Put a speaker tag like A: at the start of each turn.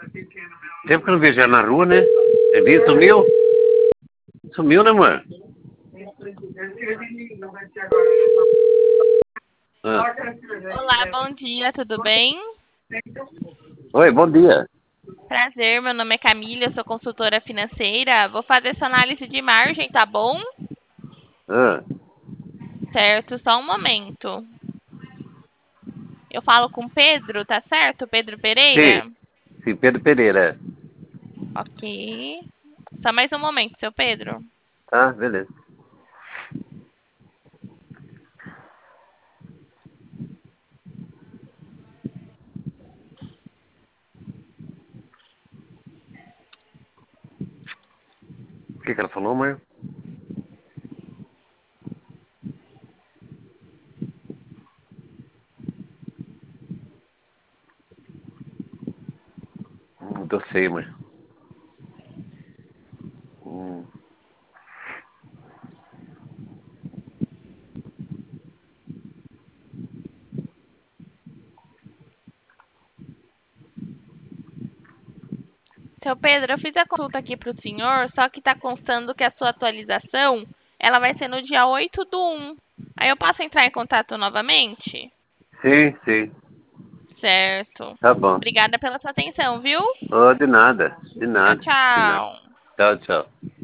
A: Tempo que eu não vejo ela na rua, né? Você viu? Sumiu? Sumiu, né, amor? Ah.
B: Olá, bom dia, tudo bem?
A: Oi, bom dia.
B: Prazer, meu nome é Camila, eu sou consultora financeira. Vou fazer essa análise de margem, tá bom?
A: Ah.
B: Certo, só um momento. Eu falo com o Pedro, tá certo? Pedro
A: Sim,
B: Pereira?
A: sim, Pedro Pereira.
B: Ok. Só mais um momento, seu Pedro.
A: Tá, beleza. O que ela falou, amor? Tô sei, amor. Hum.
B: Seu Pedro, eu fiz a consulta aqui para o senhor, só que está constando que a sua atualização, ela vai ser no dia 8/1. Aí eu posso entrar em contato novamente?
A: Sim, sim.
B: Certo.
A: Tá bom.
B: Obrigada pela sua atenção, viu?
A: Oh, de nada, de
B: Tchau,
A: nada, de nada.
B: tchau.
A: Tchau, tchau.